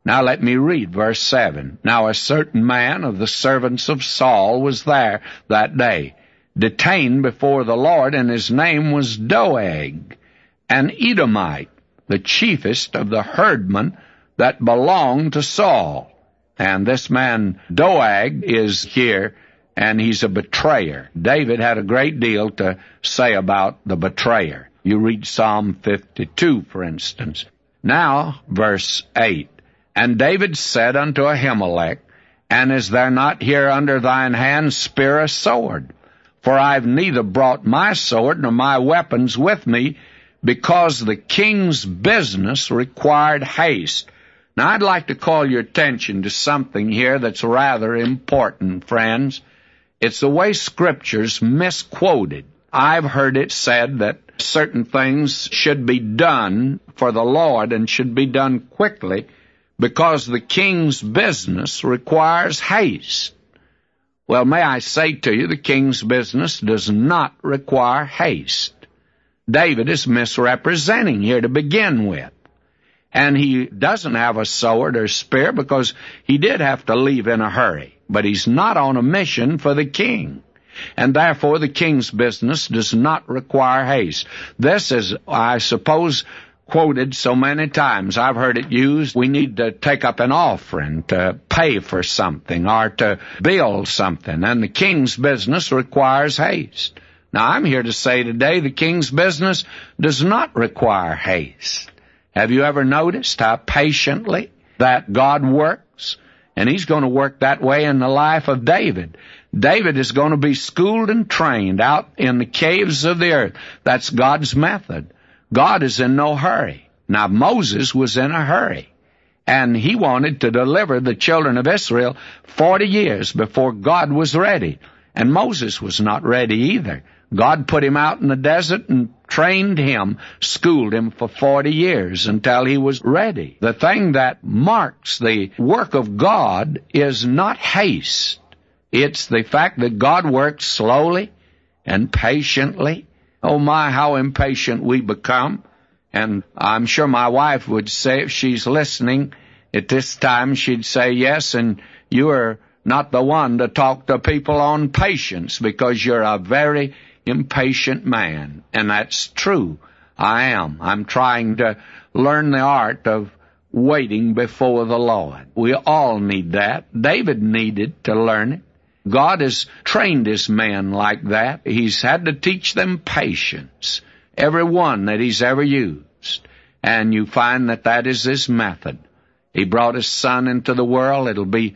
Now let me read verse 7. Now a certain man of the servants of Saul was there that day, detained before the Lord, and his name was Doeg, an Edomite, the chiefest of the herdmen that belonged to Saul. And this man Doeg is here, and he's a betrayer. David had a great deal to say about the betrayer. You read Psalm 52, for instance. Now, verse 8, And David said unto Ahimelech, And is there not here under thine hand spear a sword? For I have neither brought my sword nor my weapons with me, because the king's business required haste. Now, I'd like to call your attention to something here that's rather important, friends. It's the way Scripture's misquoted. I've heard it said that certain things should be done for the Lord and should be done quickly because the king's business requires haste. Well, may I say to you, the king's business does not require haste. David is misrepresenting here to begin with. And he doesn't have a sword or spear because he did have to leave in a hurry. But he's not on a mission for the king. And therefore the king's business does not require haste. This is, I suppose, quoted so many times. I've heard it used, we need to take up an offering to pay for something or to build something. And the king's business requires haste. Now, I'm here to say today the king's business does not require haste. Have you ever noticed how patiently that God works? And he's going to work that way in the life of David. David is going to be schooled and trained out in the caves of the earth. That's God's method. God is in no hurry. Now, Moses was in a hurry, and he wanted to deliver the children of Israel 40 years before God was ready. And Moses was not ready either. God put him out in the desert and trained him, schooled him for 40 years until he was ready. The thing that marks the work of God is not haste. It's the fact that God works slowly and patiently. Oh my, how impatient we become. And I'm sure my wife would say, if she's listening at this time, she'd say, yes, and you are not the one to talk to people on patience because you're a very impatient man. And that's true. I am. I'm trying to learn the art of waiting before the Lord. We all need that. David needed to learn it. God has trained his men like that. He's had to teach them patience, every one that he's ever used. And you find that that is his method. He brought his son into the world. It'll be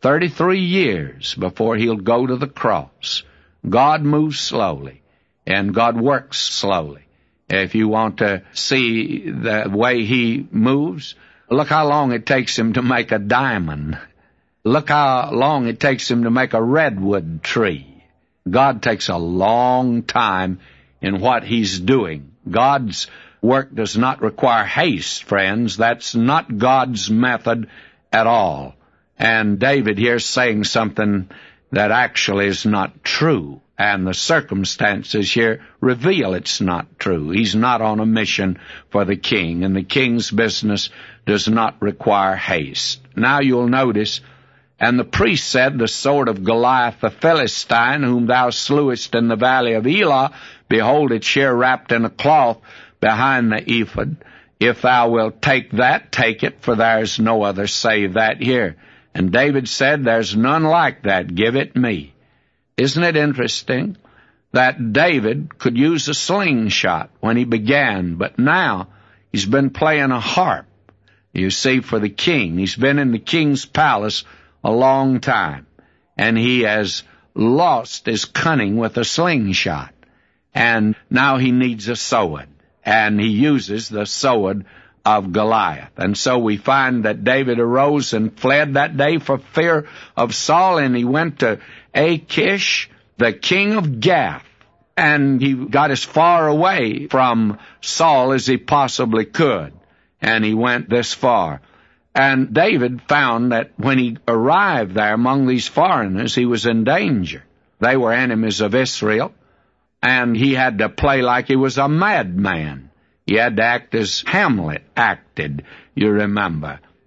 33 years before he'll go to the cross. God moves slowly, and God works slowly. If you want to see the way he moves, look how long it takes him to make a diamond. Look how long it takes him to make a redwood tree. God takes a long time in what he's doing. God's work does not require haste, friends. That's not God's method at all. And David here is saying something that actually is not true. And the circumstances here reveal it's not true. He's not on a mission for the king, and the king's business does not require haste. Now you'll notice, and the priest said, the sword of Goliath the Philistine, whom thou slewest in the valley of Elah, behold, it's here wrapped in a cloth behind the ephod. If thou wilt take that, take it, for there is no other save that here. And David said, there's none like that, give it me. Isn't it interesting that David could use a slingshot when he began, but now he's been playing a harp, you see, for the king. He's been in the king's palace a long time, and he has lost his cunning with a slingshot, and now he needs a sword, and he uses the sword of Goliath. And so we find that David arose and fled that day for fear of Saul, and he went to Achish, the king of Gath, and he got as far away from Saul as he possibly could, and he went this far. And David found that when he arrived there among these foreigners, he was in danger. They were enemies of Israel, and he had to play like he was a madman. He had to act as Hamlet acted, you remember.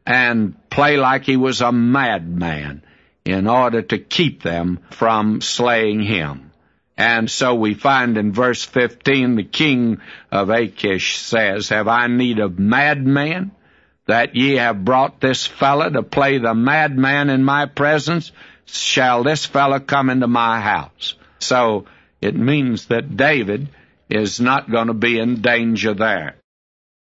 and play like he was a madman in order to keep them from slaying him. And so we find in verse 15, the king of Achish says, "Have I need of madmen, that ye have brought this fellow to play the madman in my presence? Shall this fellow come into my house?" So it means that David is not going to be in danger there.